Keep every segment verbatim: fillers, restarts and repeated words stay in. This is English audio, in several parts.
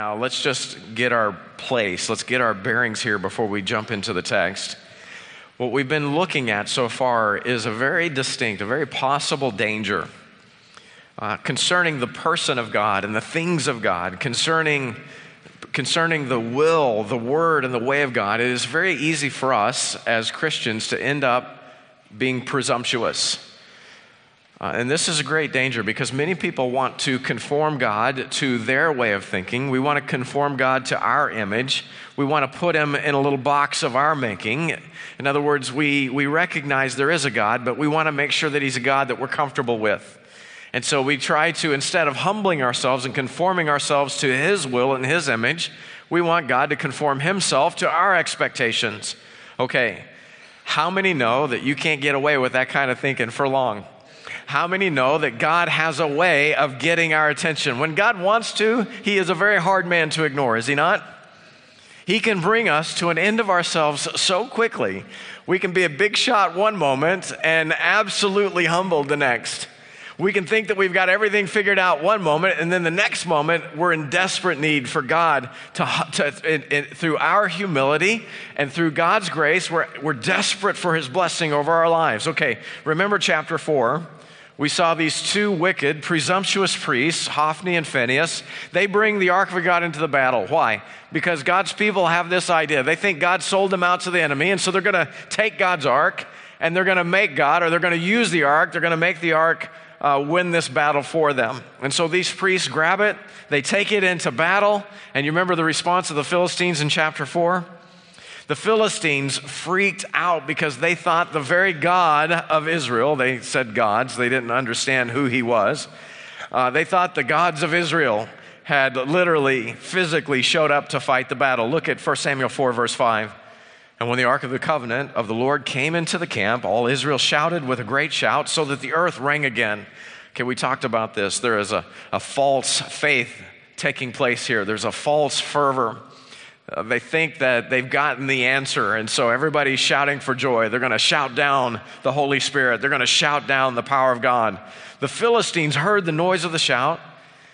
Now, let's just get our place. Let's get our bearings here before we jump into the text. What we've been looking at so far is a very distinct, a very possible danger uh, concerning the person of God and the things of God, concerning, concerning the will, the word, and the way of God. It is very easy for us as Christians to end up being presumptuous. Uh, and this is a great danger because many people want to conform God to their way of thinking. We want to conform God to our image. We want to put him in a little box of our making. In other words, we, we recognize there is a God, but we want to make sure that he's a God that we're comfortable with. And so we try to, instead of humbling ourselves and conforming ourselves to his will and his image, we want God to conform himself to our expectations. Okay, how many know that you can't get away with that kind of thinking for long? How many know that God has a way of getting our attention? When God wants to, he is a very hard man to ignore, is he not? He can bring us to an end of ourselves so quickly. We can be a big shot one moment and absolutely humbled the next. We can think that we've got everything figured out one moment, and then the next moment we're in desperate need for God to, to in, in, through our humility and through God's grace, we're, we're desperate for his blessing over our lives. Okay, remember chapter four. We saw these two wicked, presumptuous priests, Hophni and Phinehas. They bring the ark of God into the battle. Why? Because God's people have this idea. They think God sold them out to the enemy, and so they're going to take God's ark, and they're going to make God, or they're going to use the ark, they're going to make the ark uh, win this battle for them. And so these priests grab it, they take it into battle, and you remember the response of the Philistines in chapter four? The Philistines freaked out because they thought the very God of Israel, they said gods, they didn't understand who he was. Uh, they thought the gods of Israel had literally, physically showed up to fight the battle. Look at First Samuel four, verse five. And when the ark of the covenant of the Lord came into the camp, all Israel shouted with a great shout so that the earth rang again. Okay, we talked about this. There is a, a false faith taking place here. There's a false fervor. Uh, they think that they've gotten the answer, and so everybody's shouting for joy. They're going to shout down the Holy Spirit. They're going to shout down the power of God. The Philistines heard the noise of the shout.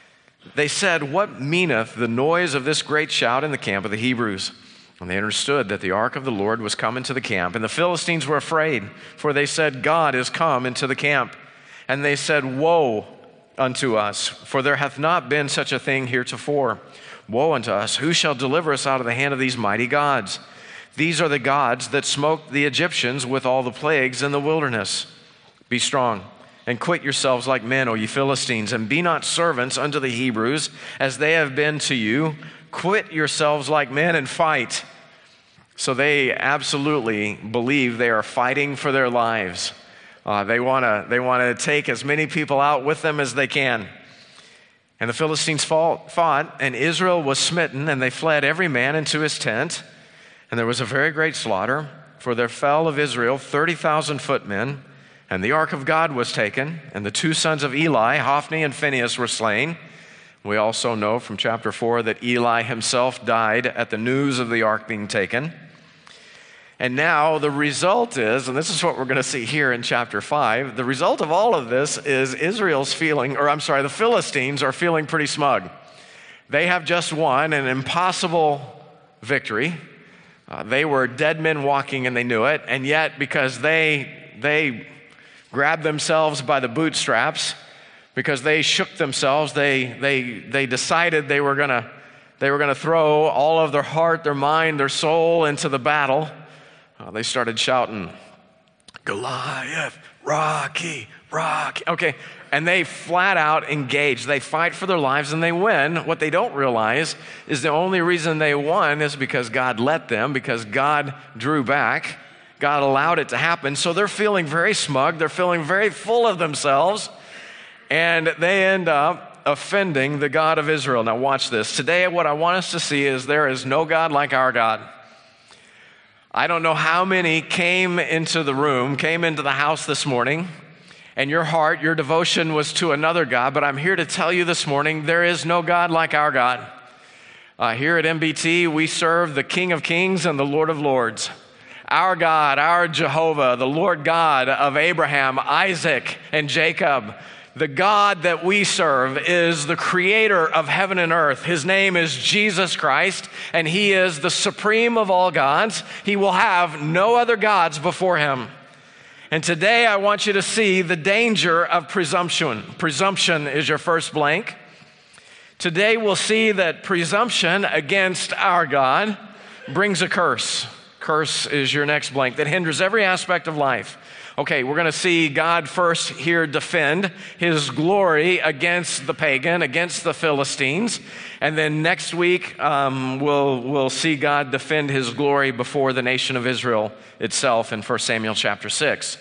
They said, "What meaneth the noise of this great shout in the camp of the Hebrews?" And they understood that the ark of the Lord was come into the camp. And the Philistines were afraid, for they said, "God is come into the camp." And they said, "Woe unto us, for there hath not been such a thing heretofore. Woe unto us, who shall deliver us out of the hand of these mighty gods? These are the gods that smote the Egyptians with all the plagues in the wilderness. Be strong and quit yourselves like men, O ye Philistines, and be not servants unto the Hebrews, as they have been to you. Quit yourselves like men and fight." So they absolutely believe they are fighting for their lives. Uh, they want to they want to take as many people out with them as they can. And the Philistines fought, fought, and Israel was smitten, and they fled every man into his tent. And there was a very great slaughter, for there fell of Israel thirty thousand footmen, and the ark of God was taken, and the two sons of Eli, Hophni and Phinehas, were slain. We also know from chapter four that Eli himself died at the news of the ark being taken. And now the result is, and this is what we're going to see here in chapter five, the result of all of this is Israel's feeling, or I'm sorry, the Philistines are feeling pretty smug. They have just won an impossible victory. Uh, they were dead men walking and they knew it, and yet because they, they grabbed themselves by the bootstraps, because they shook themselves, they, they, they decided they were going to they were going to throw all of their heart, their mind, their soul into the battle. Uh, they started shouting, "Goliath, Rocky, Rocky." Okay, and they flat out engage. They fight for their lives and they win. What they don't realize is the only reason they won is because God let them, because God drew back. God allowed it to happen. So they're feeling very smug. They're feeling very full of themselves. And they end up offending the God of Israel. Now watch this. Today what I want us to see is there is no God like our God. I don't know how many came into the room, came into the house this morning, and your heart, your devotion was to another God, but I'm here to tell you this morning, there is no God like our God. Uh, here at M B T, we serve the King of Kings and the Lord of Lords. Our God, our Jehovah, the Lord God of Abraham, Isaac, and Jacob, The God that we serve is the creator of heaven and earth. His name is Jesus Christ, and he is the supreme of all gods. He will have no other gods before him. And today I want you to see the danger of presumption. Presumption is your first blank. Today we'll see that presumption against our God brings a curse. Curse is your next blank that hinders every aspect of life. Okay, we're going to see God first here defend his glory against the pagan, against the Philistines. And then next week, um, we'll, we'll see God defend his glory before the nation of Israel itself in First Samuel chapter six.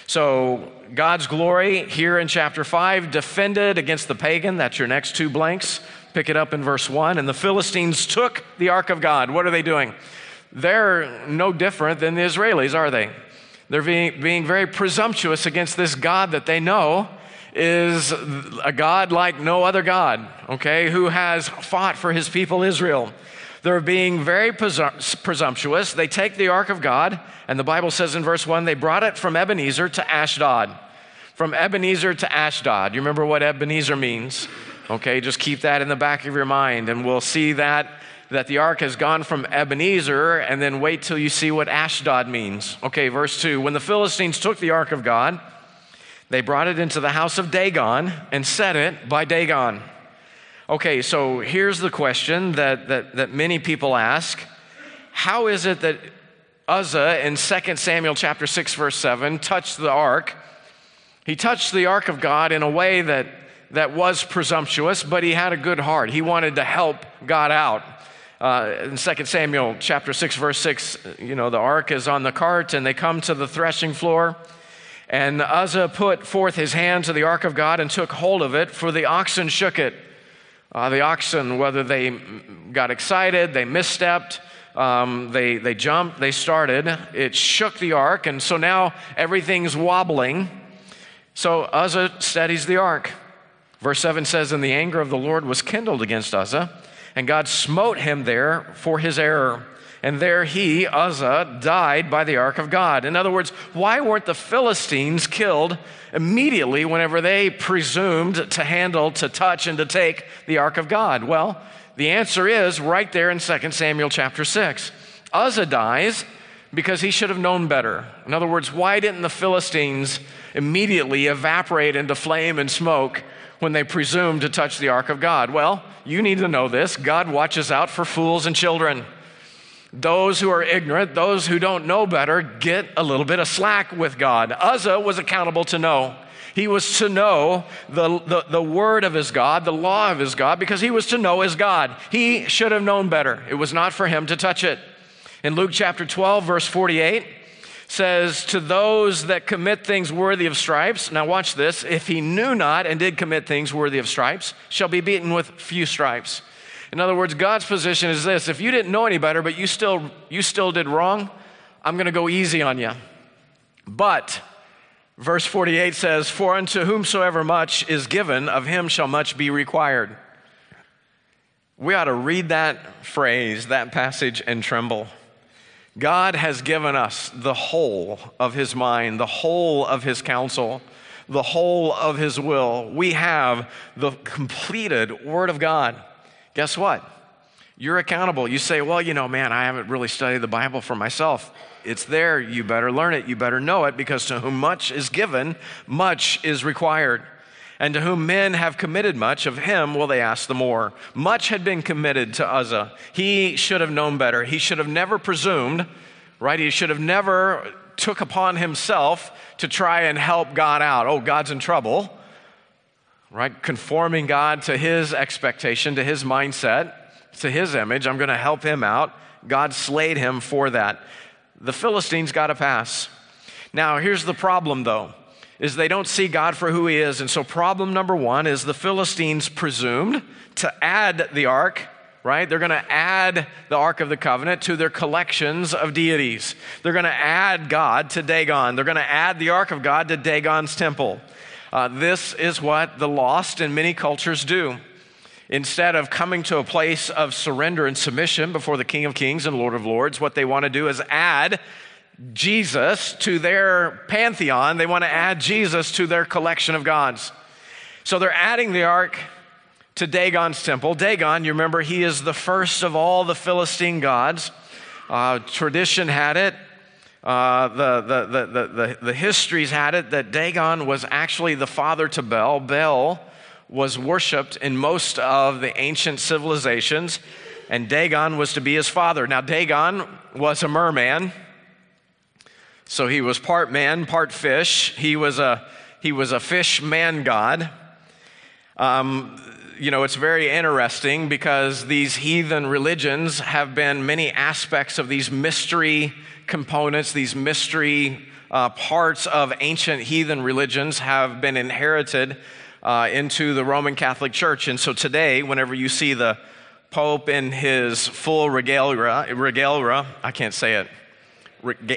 So God's glory here in chapter five, defended against the pagan. That's your next two blanks. Pick it up in verse one. And the Philistines took the ark of God. What are they doing? They're no different than the Israelis, are they? They're being, being very presumptuous against this God that they know is a God like no other God, okay, who has fought for his people Israel. They're being very presum- presumptuous. They take the ark of God, and the Bible says in verse one, they brought it from Ebenezer to Ashdod. From Ebenezer to Ashdod. You remember what Ebenezer means? Okay, just keep that in the back of your mind, and we'll see that that the ark has gone from Ebenezer, and then wait till you see what Ashdod means. Okay, verse two, when the Philistines took the ark of God, they brought it into the house of Dagon and set it by Dagon. Okay, so here's the question that, that, that many people ask. How is it that Uzzah in Second Samuel chapter six, verse seven, touched the ark? He touched the ark of God in a way that, that was presumptuous, but he had a good heart. He wanted to help God out. Uh, in Second Samuel chapter six, verse six, you know, the ark is on the cart and they come to the threshing floor. And Uzzah put forth his hand to the ark of God and took hold of it, for the oxen shook it. Uh, the oxen, whether they got excited, they misstepped, um, they, they jumped, they started, it shook the ark. And so now everything's wobbling. So Uzzah steadies the ark. Verse seven says, and the anger of the Lord was kindled against Uzzah, and God smote him there for his error. And there he, Uzzah, died by the ark of God. In other words, why weren't the Philistines killed immediately whenever they presumed to handle, to touch, and to take the ark of God? Well, the answer is right there in Second Samuel chapter six. Uzzah dies because he should have known better. In other words, why didn't the Philistines immediately evaporate into flame and smoke when they presumed to touch the ark of God? Well, you need to know this. God watches out for fools and children. Those who are ignorant, those who don't know better, get a little bit of slack with God. Uzzah was accountable to know. He was to know the, the, the word of his God, the law of his God, because he was to know his God. He should have known better. It was not for him to touch it. In Luke chapter twelve, verse forty-eight, says, to those that commit things worthy of stripes, now watch this, if he knew not and did commit things worthy of stripes, shall be beaten with few stripes. In other words, God's position is this: if you didn't know any better, but you still, you still did wrong, I'm going to go easy on you. But, verse forty-eight says, for unto whomsoever much is given, of him shall much be required. We ought to read that phrase, that passage, and tremble. God has given us the whole of his mind, the whole of his counsel, the whole of his will. We have the completed Word of God. Guess what? You're accountable. You say, well, you know, man, I haven't really studied the Bible for myself. It's there. You better learn it. You better know it, because to whom much is given, much is required. And to whom men have committed much, of him will they ask the more. Much had been committed to Uzzah. He should have known better. He should have never presumed, right? He should have never took upon himself to try and help God out. Oh, God's in trouble, right? Conforming God to his expectation, to his mindset, to his image. I'm going to help him out. God slayed him for that. The Philistines got a pass. Now, here's the problem, though, is they don't see God for who he is. And so problem number one is the Philistines presumed to add the ark, right? They're going to add the Ark of the Covenant to their collections of deities. They're going to add God to Dagon. They're going to add the Ark of God to Dagon's temple. Uh, this is what the lost in many cultures do. Instead of coming to a place of surrender and submission before the King of Kings and Lord of Lords, what they want to do is add Jesus to their pantheon. They want to add Jesus to their collection of gods. So they're adding the ark to Dagon's temple. Dagon, you remember, he is the first of all the Philistine gods. Uh, tradition had it, uh, the, the, the, the, the, the histories had it that Dagon was actually the father to Baal. Baal was worshipped in most of the ancient civilizations, and Dagon was to be his father. Now, Dagon was a merman, so he was part man, part fish. He was a, he was a fish man god. Um, You know, it's very interesting because these heathen religions have been many aspects of these mystery components, these mystery uh, parts of ancient heathen religions have been inherited uh, into the Roman Catholic Church. And so today, whenever you see the Pope in his full regalia, regalia I can't say it, Rega,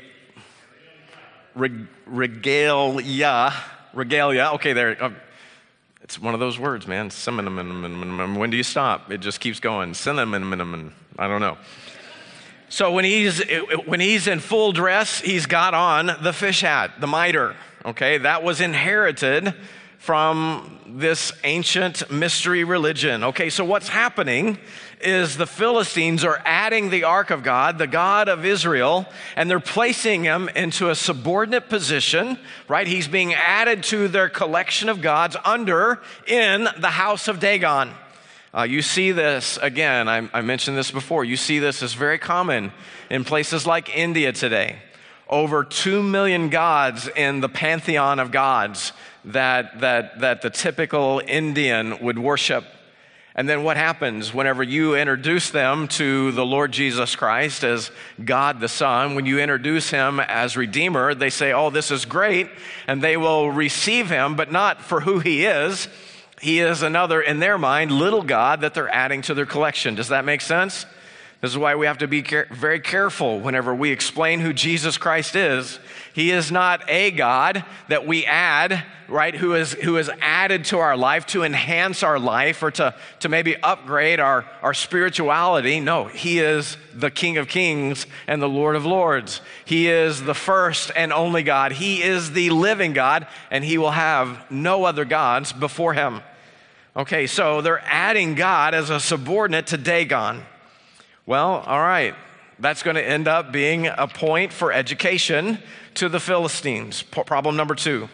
reg, regalia, regalia, okay, there. Uh, It's one of those words, man. Cinnamon. When do you stop? It just keeps going. Cinnamon. I don't know. So when he's when he's in full dress, he's got on the fish hat, the mitre. Okay, that was inherited from this ancient mystery religion. Okay, so what's happening is the Philistines are adding the ark of God, the God of Israel, and they're placing him into a subordinate position, right? He's being added to their collection of gods under in the house of Dagon. Uh, you see this, again, I, I mentioned this before, you see this is very common in places like India today. Over two million gods in the pantheon of gods that, that, that the typical Indian would worship. And then what happens whenever you introduce them to the Lord Jesus Christ as God the Son? When you introduce him as Redeemer, they say, oh, this is great, and they will receive him, but not for who he is. He is another, in their mind, little God that they're adding to their collection. Does that make sense? This is why we have to be care- very careful whenever we explain who Jesus Christ is. He is not a God that we add, right, who is who is added to our life to enhance our life or to, to maybe upgrade our, our spirituality. No, he is the King of Kings and the Lord of Lords. He is the first and only God. He is the living God, and he will have no other gods before him. Okay, so they're adding God as a subordinate to Dagon. Well, all right, that's going to end up being a point for education to the Philistines. Problem number two.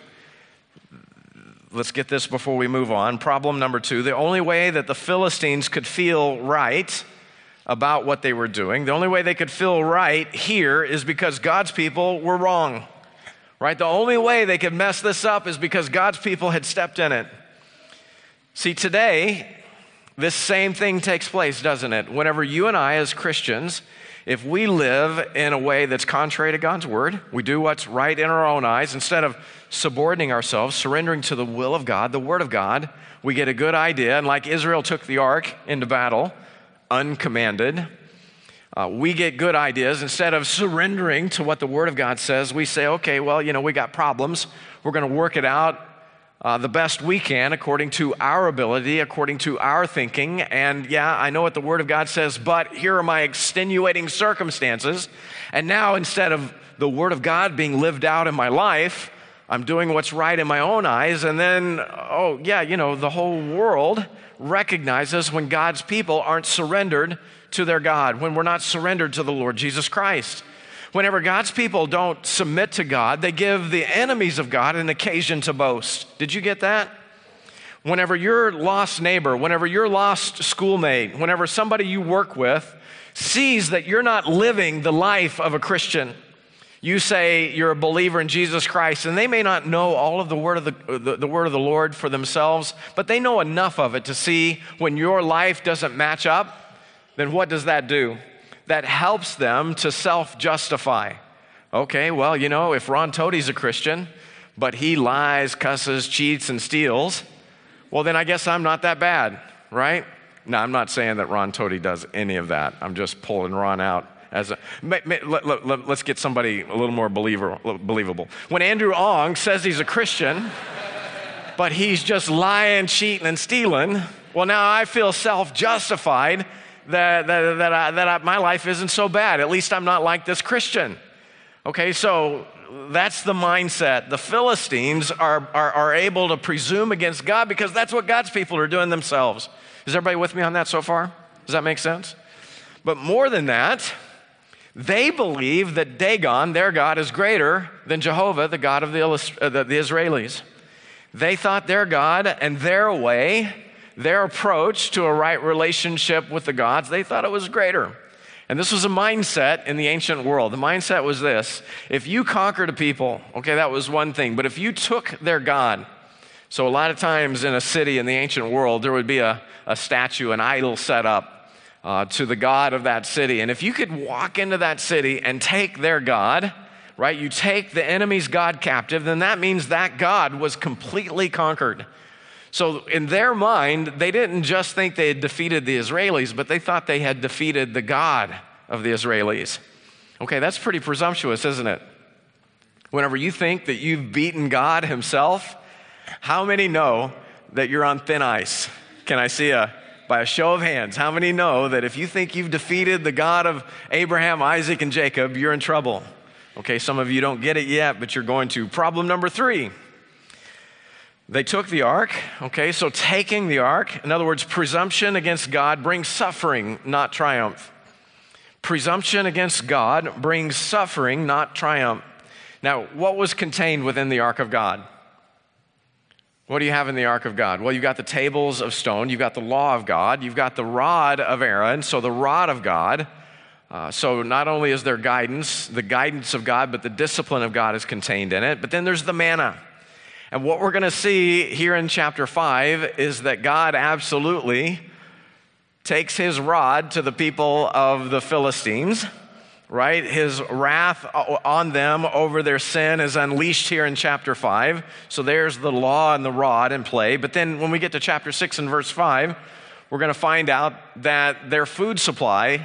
Let's get this before we move on. Problem number two, the only way that the Philistines could feel right about what they were doing, the only way they could feel right here is because God's people were wrong, right? The only way they could mess this up is because God's people had stepped in it. See, today, this same thing takes place, doesn't it? Whenever you and I as Christians, if we live in a way that's contrary to God's word, we do what's right in our own eyes, instead of subordinating ourselves, surrendering to the will of God, the word of God, we get a good idea. And like Israel took the ark into battle, uncommanded, uh, we get good ideas. Instead of surrendering to what the word of God says, we say, okay, well, you know, we got problems. We're going to work it out Uh, the best we can according to our ability, according to our thinking. And yeah, I know what the Word of God says, but here are my extenuating circumstances. And now instead of the Word of God being lived out in my life, I'm doing what's right in my own eyes. And then, oh yeah, you know, the whole world recognizes when God's people aren't surrendered to their God, when we're not surrendered to the Lord Jesus Christ. Whenever God's people don't submit to God, they give the enemies of God an occasion to boast. Did you get that? Whenever your lost neighbor, whenever your lost schoolmate, whenever somebody you work with sees that you're not living the life of a Christian, you say you're a believer in Jesus Christ, and they may not know all of the word of the, the, the word of the Lord for themselves, but they know enough of it to see when your life doesn't match up, then what does that do? That helps them to self-justify. Okay, well, you know, if Ron Tody's a Christian, but he lies, cusses, cheats, and steals, well, then I guess I'm not that bad, right? No, I'm not saying that Ron Tody does any of that. I'm just pulling Ron out as a, let, let, let, let's get somebody a little more believer, believable. When Andrew Ong says he's a Christian, but he's just lying, cheating, and stealing, well, now I feel self-justified that, that, that, I, that I, my life isn't so bad. At least I'm not like this Christian. Okay, so that's the mindset. The Philistines are, are, are able to presume against God because that's what God's people are doing themselves. Is everybody with me on that so far? Does that make sense? But more than that, they believe that Dagon, their God, is greater than Jehovah, the God of the, uh, the, the Israelis. They thought their God and their way, their approach to a right relationship with the gods, they thought it was greater. And this was a mindset in the ancient world. The mindset was this: if you conquered a people, okay, that was one thing. But if you took their God, so a lot of times in a city in the ancient world, there would be a, a statue, an idol set up uh, to the God of that city. And if you could walk into that city and take their God, right, you take the enemy's God captive, then that means that God was completely conquered. So in their mind, they didn't just think they had defeated the Israelis, but they thought they had defeated the God of the Israelis. Okay, that's pretty presumptuous, isn't it? Whenever you think that you've beaten God himself, how many know that you're on thin ice? Can I see a, by a show of hands, how many know that if you think you've defeated the God of Abraham, Isaac, and Jacob, you're in trouble? Okay, some of you don't get it yet, but you're going to. Problem number three. They took the ark, okay, so taking the ark, in other words, presumption against God brings suffering, not triumph. Presumption against God brings suffering, not triumph. Now, what was contained within the ark of God? What do you have in the ark of God? Well, you've got the tables of stone, you've got the law of God, you've got the rod of Aaron, so the rod of God. Uh, so not only is there guidance, the guidance of God, but the discipline of God is contained in it. But then there's the manna. And what we're going to see here in chapter five is that God absolutely takes his rod to the people of the Philistines, right? His wrath on them over their sin is unleashed here in chapter five. So there's the law and the rod in play. But then when we get to chapter six and verse five, we're going to find out that their food supply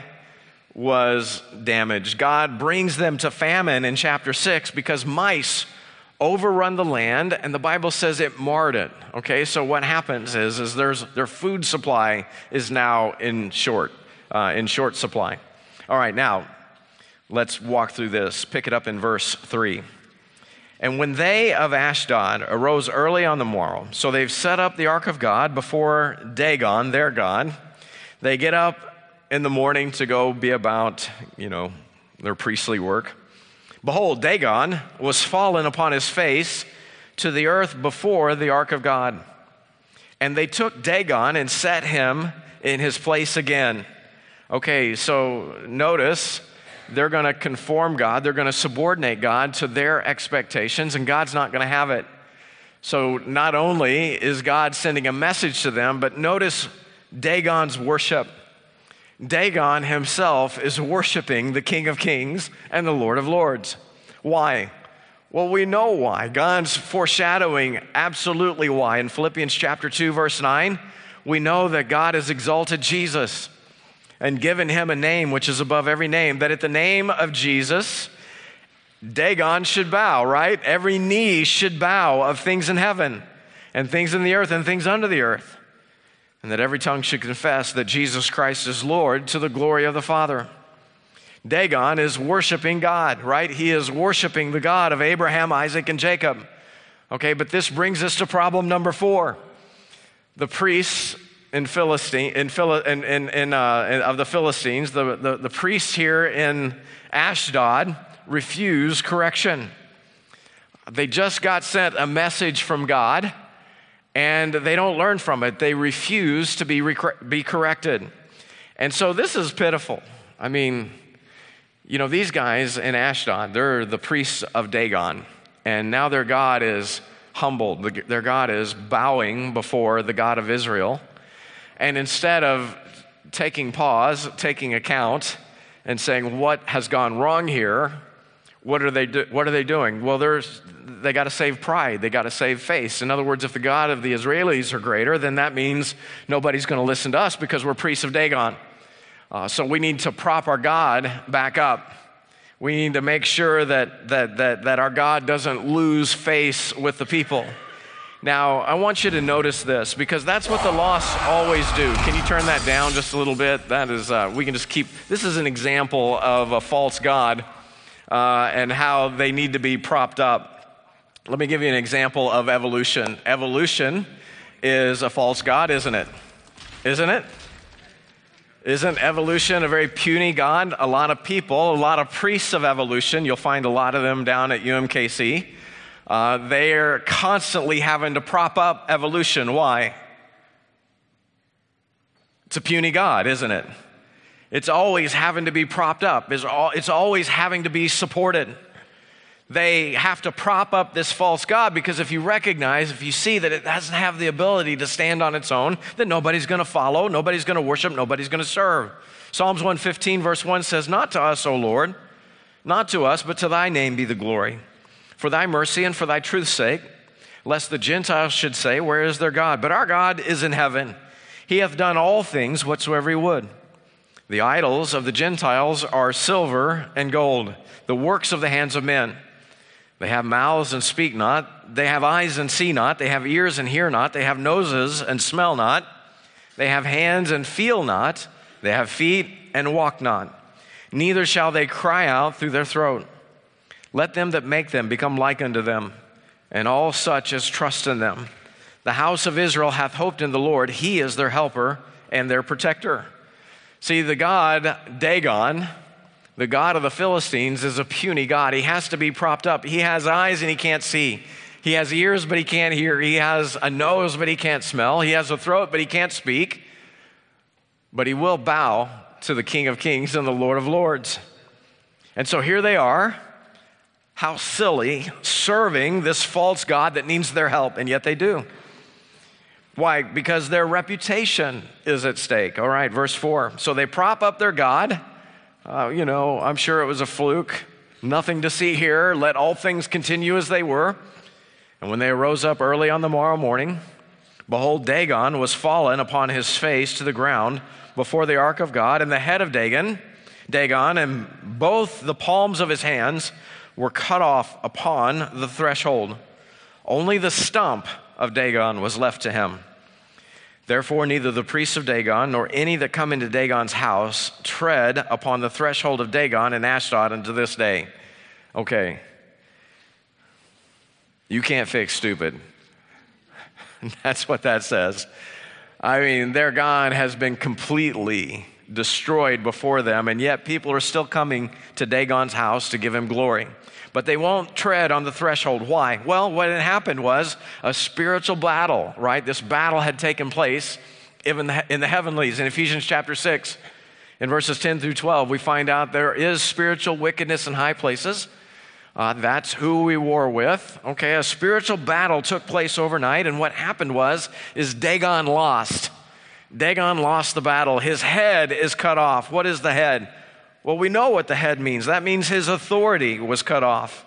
was damaged. God brings them to famine in chapter six because mice overrun the land, and the Bible says it marred it. Okay, so what happens is, is there's their food supply is now in short, uh, in short supply. All right, now let's walk through this. Pick it up in verse three. And when they of Ashdod arose early on the morrow, so they've set up the ark of God before Dagon, their God. They get up in the morning to go be about, you know, their priestly work. Behold, Dagon was fallen upon his face to the earth before the ark of God. And they took Dagon and set him in his place again. Okay, so notice they're going to conform God. They're going to subordinate God to their expectations, and God's not going to have it. So not only is God sending a message to them, but notice Dagon's worship. Dagon himself is worshiping the King of Kings and the Lord of Lords. Why? Well, we know why. God's foreshadowing absolutely why. In Philippians chapter two, verse nine, we know that God has exalted Jesus and given him a name which is above every name, that at the name of Jesus, Dagon should bow, right? Every knee should bow of things in heaven and things in the earth and things under the earth. And that every tongue should confess that Jesus Christ is Lord to the glory of the Father. Dagon is worshiping God, right? He is worshiping the God of Abraham, Isaac, and Jacob. Okay, but this brings us to problem number four. The priests in Philistine, in, in, in, in, uh, of the Philistines, the, the, the priests here in Ashdod refuse correction. They just got sent a message from God, and they don't learn from it. They refuse to be, rec- be corrected. And so this is pitiful. I mean, you know, these guys in Ashdod, they're the priests of Dagon. And now their God is humbled. Their God is bowing before the God of Israel. And instead of taking pause, taking account, and saying, what has gone wrong here? What are they do- What are they doing? Well, there's they got to save pride. They got to save face. In other words, if the God of the Israelis are greater, then that means nobody's going to listen to us because we're priests of Dagon. Uh, so we need to prop our God back up. We need to make sure that that that that our God doesn't lose face with the people. Now, I want you to notice this because that's what the lost always do. Can you turn that down just a little bit? That is, uh, we can just keep. This is an example of a false god. uh, and how they need to be propped up. Let me give you an example of evolution. Evolution is a false god, isn't it? Isn't it? Isn't evolution a very puny god? A lot of people, a lot of priests of evolution, you'll find a lot of them down at U M K C, uh, they're constantly having to prop up evolution. Why? It's a puny god, isn't it? It's always having to be propped up. It's always having to be supported. They have to prop up this false god because if you recognize, if you see that it doesn't have the ability to stand on its own, then nobody's going to follow, nobody's going to worship, nobody's going to serve. Psalms one fifteen verse one says, "Not to us, O Lord, not to us, but to thy name be the glory. For thy mercy and for thy truth's sake, lest the Gentiles should say, where is their God? But our God is in heaven. He hath done all things whatsoever he would. The idols of the Gentiles are silver and gold, the works of the hands of men. They have mouths and speak not. They have eyes and see not. They have ears and hear not. They have noses and smell not. They have hands and feel not. They have feet and walk not. Neither shall they cry out through their throat. Let them that make them become like unto them, and all such as trust in them. The house of Israel hath hoped in the Lord. He is their helper and their protector." See, the god Dagon, the god of the Philistines, is a puny god. He has to be propped up. He has eyes and he can't see. He has ears, but he can't hear. He has a nose, but he can't smell. He has a throat, but he can't speak. But he will bow to the King of Kings and the Lord of Lords. And so here they are. How silly, serving this false god that needs their help, and yet they do. Why? Because their reputation is at stake. All right, verse four. So they prop up their god. Uh, you know, I'm sure it was a fluke. Nothing to see here. Let all things continue as they were. And when they arose up early on the morrow morning, behold, Dagon was fallen upon his face to the ground before the ark of God, and the head of Dagon, Dagon, and both the palms of his hands were cut off upon the threshold. Only the stump of Dagon was left to him. Therefore, neither the priests of Dagon nor any that come into Dagon's house tread upon the threshold of Dagon in Ashdod unto this day. Okay. You can't fix stupid. That's what that says. I mean, their God has been completely destroyed before them, and yet people are still coming to Dagon's house to give him glory. But they won't tread on the threshold. Why? Well, what had happened was a spiritual battle, right? This battle had taken place in the, in the heavenlies. In Ephesians chapter six, in verses ten through twelve, we find out there is spiritual wickedness in high places. Uh, that's who we war with. Okay, a spiritual battle took place overnight, and what happened was, is Dagon lost. Dagon lost the battle. His head is cut off. What is the head? Well, we know what the head means. That means his authority was cut off.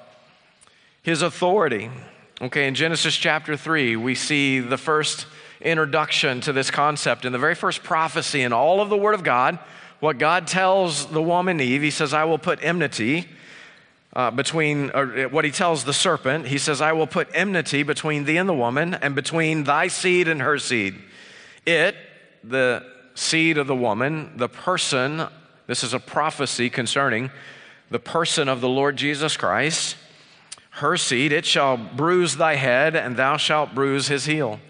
His authority. Okay, in Genesis chapter three, we see the first introduction to this concept. In the very first prophecy in all of the Word of God, what God tells the woman Eve, he says, I will put enmity uh, between, or what he tells the serpent, he says, I will put enmity between thee and the woman, and between thy seed and her seed. It, the seed of the woman, the person, this is a prophecy concerning the person of the Lord Jesus Christ. Her seed, it shall bruise thy head, and thou shalt bruise his heel.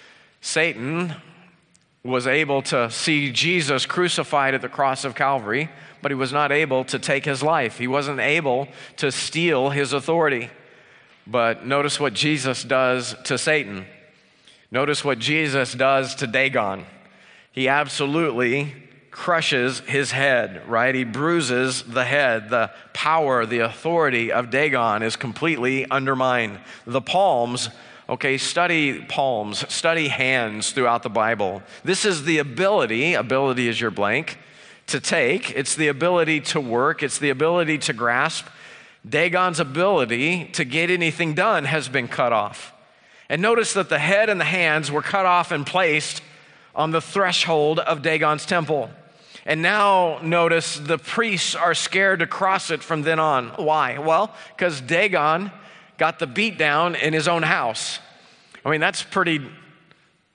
Satan was able to see Jesus crucified at the cross of Calvary, but he was not able to take his life. He wasn't able to steal his authority. But notice what Jesus does to Satan. Notice what Jesus does to Dagon. He absolutely crushes his head, right? He bruises the head. The power, the authority of Dagon is completely undermined. The palms, okay, study palms, study hands throughout the Bible. This is the ability, ability is your blank, to take. It's the ability to work. It's the ability to grasp. Dagon's ability to get anything done has been cut off. And notice that the head and the hands were cut off and placed on the threshold of Dagon's temple. And now notice the priests are scared to cross it from then on. Why? Well, because Dagon got the beat down in his own house. I mean, that's pretty,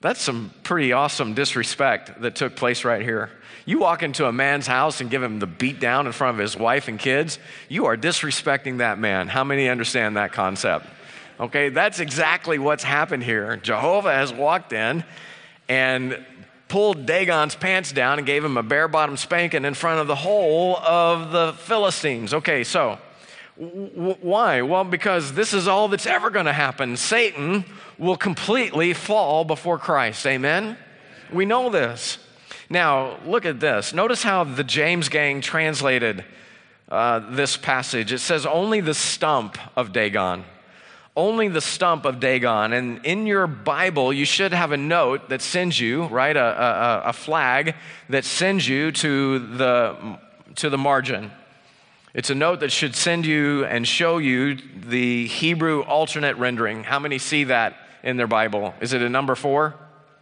That's some pretty awesome disrespect that took place right here. You walk into a man's house and give him the beat down in front of his wife and kids, you are disrespecting that man. How many understand that concept? Okay, that's exactly what's happened here. Jehovah has walked in and pulled Dagon's pants down and gave him a bare-bottom spanking in front of the whole of the Philistines. Okay, so w- why? Well, because this is all that's ever going to happen. Satan will completely fall before Christ. Amen? We know this. Now, look at this. Notice how the James gang translated uh, this passage. It says, only the stump of Dagon. Only the stump of Dagon. And in your Bible, you should have a note that sends you, right, a, a, a flag that sends you to the, to the margin. It's a note that should send you and show you the Hebrew alternate rendering. How many see that in their Bible? Is it a number four?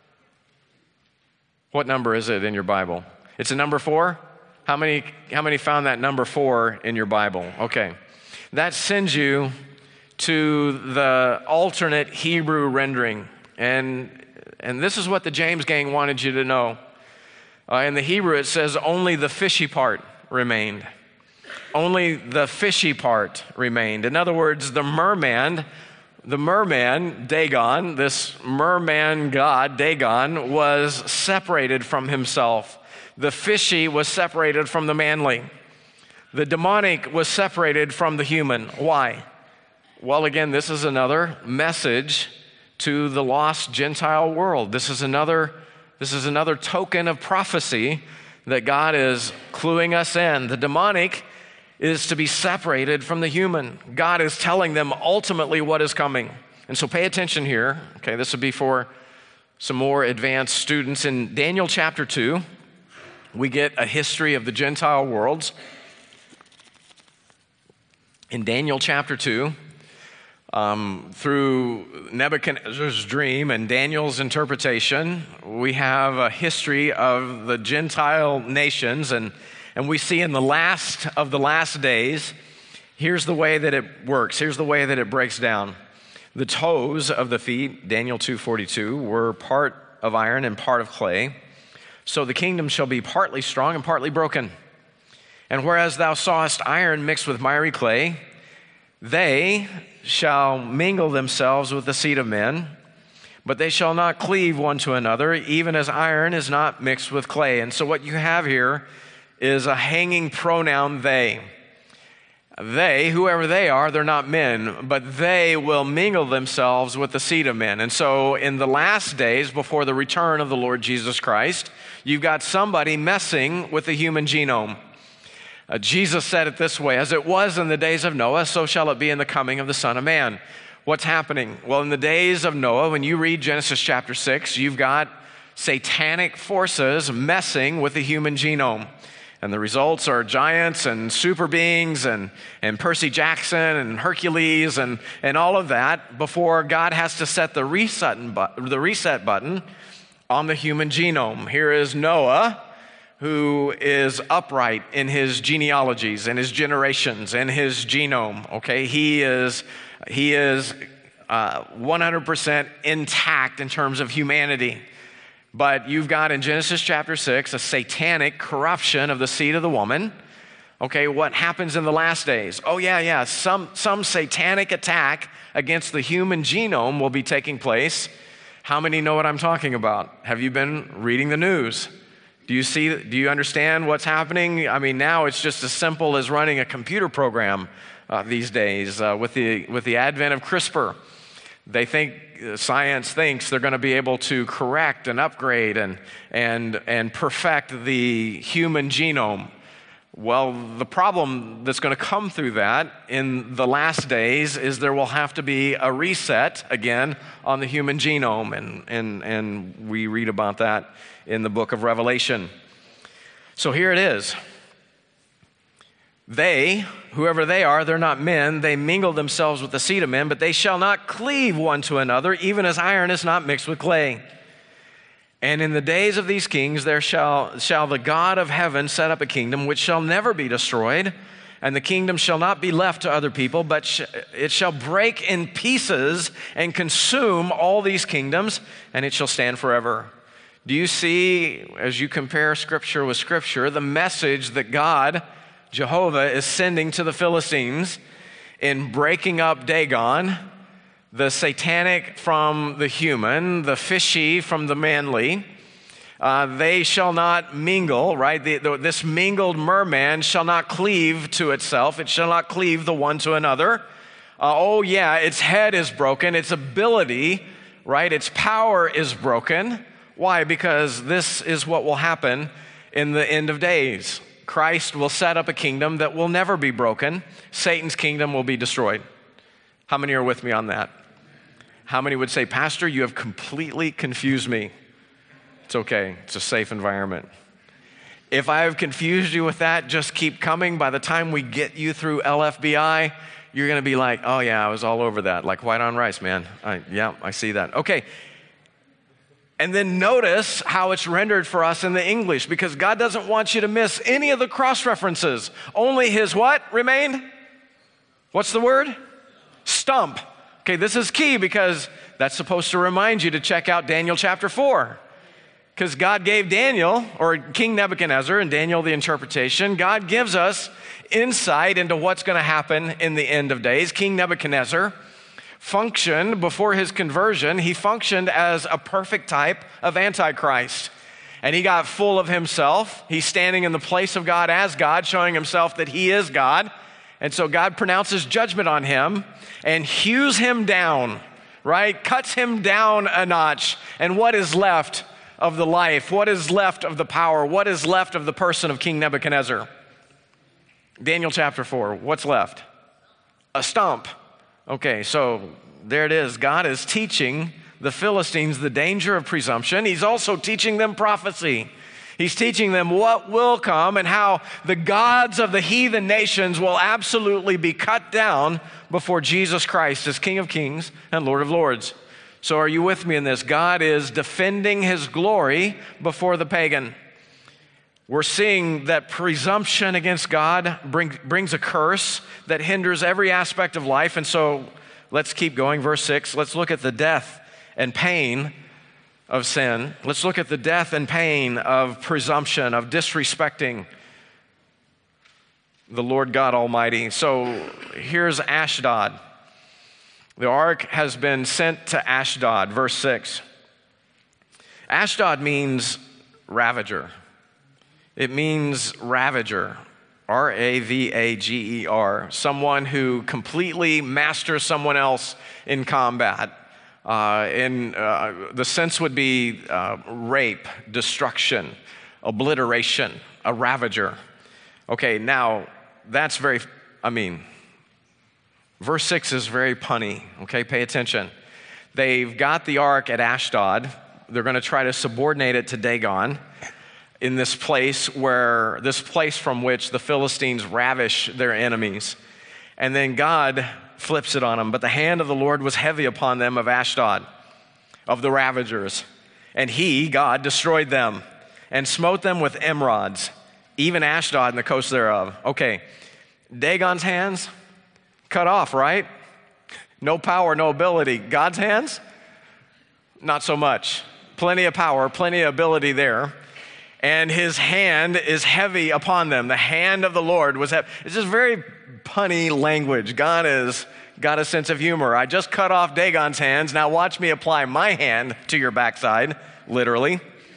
What number is it in your Bible? It's a number four? How many, how many found that number four in your Bible? Okay. That sends you to the alternate Hebrew rendering. And, and this is what the James gang wanted you to know. Uh, in the Hebrew, it says only the fishy part remained. Only the fishy part remained. In other words, the merman, the merman, Dagon, this merman god, Dagon, was separated from himself. The fishy was separated from the manly. The demonic was separated from the human. Why? Well, again, this is another message to the lost Gentile world. This is another, this is another token of prophecy that God is cluing us in. The demonic is to be separated from the human. God is telling them ultimately what is coming. And so pay attention here. Okay, this would be for some more advanced students. In Daniel chapter two, we get a history of the Gentile worlds. In Daniel chapter two, um, through Nebuchadnezzar's dream and Daniel's interpretation, we have a history of the Gentile nations, and And we see in the last of the last days, here's the way that it works. Here's the way that it breaks down. The toes of the feet, Daniel two forty-two, were part of iron and part of clay. So the kingdom shall be partly strong and partly broken. And whereas thou sawest iron mixed with miry clay, they shall mingle themselves with the seed of men, but they shall not cleave one to another, even as iron is not mixed with clay. And so what you have here is a hanging pronoun, they. They, whoever they are, they're not men, but they will mingle themselves with the seed of men. And so in the last days, before the return of the Lord Jesus Christ, you've got somebody messing with the human genome. Uh, Jesus said it this way, as it was in the days of Noah, so shall it be in the coming of the Son of Man. What's happening? Well, in the days of Noah, when you read Genesis chapter six, you've got satanic forces messing with the human genome. And the results are giants and super beings and, and Percy Jackson and Hercules and, and all of that before God has to set the reset, bu- the reset button on the human genome. Here is Noah, who is upright in his genealogies and his generations and his genome. Okay, he is, he is uh, one hundred percent intact in terms of humanity. But you've got in Genesis chapter six a satanic corruption of the seed of the woman. Okay, what happens in the last days? Oh yeah, yeah, some, some satanic attack against the human genome will be taking place. How many know what I'm talking about? Have you been reading the news? Do you see, do you understand what's happening? I mean, now it's just as simple as running a computer program uh, these days uh, with the, with the advent of CRISPR. They think, science thinks they're going to be able to correct and upgrade and, and, and perfect the human genome. Well, the problem that's going to come through that in the last days is there will have to be a reset again on the human genome. And, and, and we read about that in the book of Revelation. So here it is. They, whoever they are, they're not men. They mingle themselves with the seed of men, but they shall not cleave one to another, even as iron is not mixed with clay. And in the days of these kings, there shall, shall the God of heaven set up a kingdom which shall never be destroyed, And the kingdom shall not be left to other people, but sh- it shall break in pieces and consume all these kingdoms, and it shall stand forever. Do you see, as you compare Scripture with Scripture, the message that God, Jehovah, is sending to the Philistines in breaking up Dagon, the satanic from the human, the fishy from the manly? Uh, they shall not mingle, right? The, the, this mingled merman shall not cleave to itself. It shall not cleave the one to another. Uh, oh, yeah, its head is broken. Its ability, right? Its power is broken. Why? Because this is what will happen in the end of days. Christ will set up a kingdom that will never be broken. Satan's kingdom will be destroyed. How many are with me on that? How many would say, Pastor, you have completely confused me? It's okay. It's a safe environment. If I have confused you with that, just keep coming. By the time we get you through L F B I, you're going to be like, oh yeah, I was all over that. Like white on rice, man. I, yeah, I see that. Okay. And then notice how it's rendered for us in the English, because God doesn't want you to miss any of the cross-references. Only his what remained? What's the word? Stump. Okay, this is key because that's supposed to remind you to check out Daniel chapter four. Because God gave Daniel, or King Nebuchadnezzar, and Daniel the interpretation, God gives us insight into what's going to happen in the end of days. King Nebuchadnezzar functioned before his conversion, he functioned as a perfect type of Antichrist. And he got full of himself. He's standing in the place of God as God, showing himself that he is God. And so God pronounces judgment on him and hews him down, right? Cuts him down a notch. And what is left of the life? What is left of the power? What is left of the person of King Nebuchadnezzar? Daniel chapter four, what's left? A stump. Okay, so there it is. God is teaching the Philistines the danger of presumption. He's also teaching them prophecy. He's teaching them what will come and how the gods of the heathen nations will absolutely be cut down before Jesus Christ as King of Kings and Lord of Lords. So are you with me in this? God is defending his glory before the pagan. We're seeing that presumption against God bring, brings a curse that hinders every aspect of life. And so let's keep going. Verse six, let's look at the death and pain of sin. Let's look at the death and pain of presumption, of disrespecting the Lord God Almighty. So here's Ashdod. The ark has been sent to Ashdod, verse six. Ashdod means ravager. It means ravager, R A V A G E R, someone who completely masters someone else in combat. Uh, in, uh, the sense would be uh, rape, destruction, obliteration, a ravager. Okay, now that's very, I mean, verse six is very punny, okay? Pay attention. They've got the ark at Ashdod. They're going to try to subordinate it to Dagon in this place where, this place from which the Philistines ravish their enemies. And then God flips it on them. But the hand of the Lord was heavy upon them of Ashdod, of the ravagers. And he, God, destroyed them and smote them with emerods, even Ashdod and the coast thereof. Okay, Dagon's hands cut off, right? No power, no ability. God's hands? Not so much. Plenty of power, plenty of ability there. And his hand is heavy upon them. The hand of the Lord was heavy. It's just very punny language. God has got a sense of humor. I just cut off Dagon's hands. Now watch me apply my hand to your backside, literally.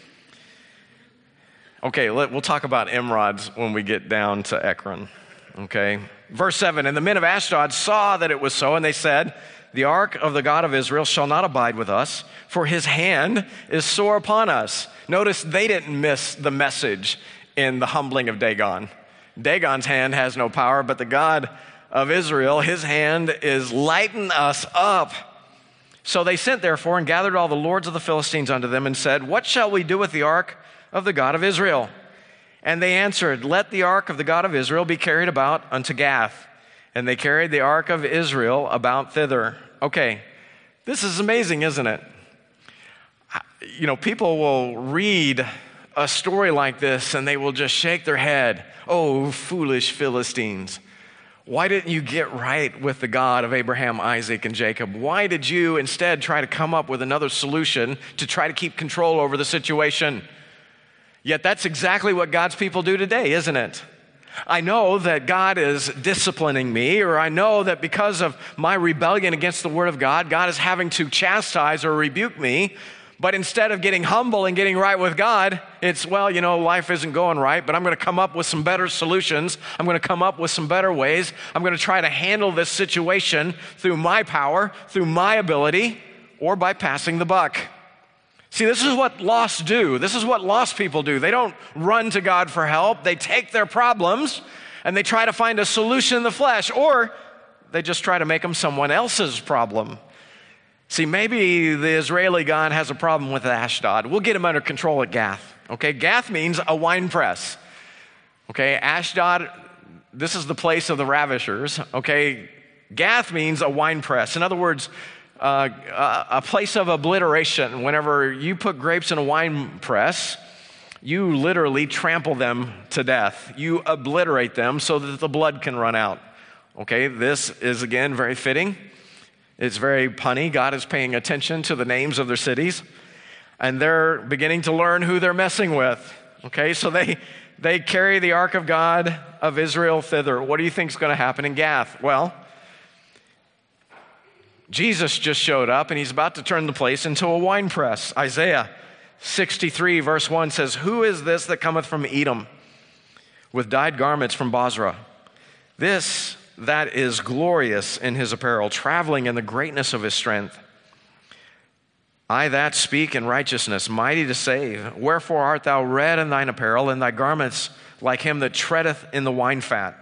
Okay, let, we'll talk about emerods when we get down to Ekron. Okay, verse seven, and the men of Ashdod saw that it was so, and they said, the ark of the God of Israel shall not abide with us, for his hand is sore upon us. Notice they didn't miss the message in the humbling of Dagon. Dagon's hand has no power, but the God of Israel, his hand is lighten us up. So they sent therefore and gathered all the lords of the Philistines unto them and said, what shall we do with the ark of the God of Israel? And they answered, let the ark of the God of Israel be carried about unto Gath. And they carried the ark of Israel about thither. Okay, this is amazing, isn't it? You know, people will read a story like this and they will just shake their head. Oh, foolish Philistines. Why didn't you get right with the God of Abraham, Isaac, and Jacob? Why did you instead try to come up with another solution to try to keep control over the situation? Yet that's exactly what God's people do today, isn't it? I know that God is disciplining me, or I know that because of my rebellion against the Word of God, God is having to chastise or rebuke me. But instead of getting humble and getting right with God, it's, well, you know, life isn't going right, but I'm going to come up with some better solutions. I'm going to come up with some better ways. I'm going to try to handle this situation through my power, through my ability, or by passing the buck. See, this is what lost do. This is what lost people do. They don't run to God for help. They take their problems and they try to find a solution in the flesh, or they just try to make them someone else's problem. See, maybe the Israeli God has a problem with Ashdod. We'll get him under control at Gath. Okay, Gath means a wine press. Okay, Ashdod, this is the place of the ravishers. Okay, Gath means a wine press. In other words, uh, a, a place of obliteration. Whenever you put grapes in a wine press, you literally trample them to death. You obliterate them so that the blood can run out. Okay, this is again very fitting. It's very punny. God is paying attention to the names of their cities, and they're beginning to learn who they're messing with. Okay, so they they carry the ark of God of Israel thither. What do you think is going to happen in Gath? Well, Jesus just showed up, and he's about to turn the place into a wine press. Isaiah sixty-three verse one says, "Who is this that cometh from Edom with dyed garments from Bozrah? This that is glorious in his apparel, traveling in the greatness of his strength. I that speak in righteousness, mighty to save. Wherefore art thou red in thine apparel, and thy garments like him that treadeth in the wine fat?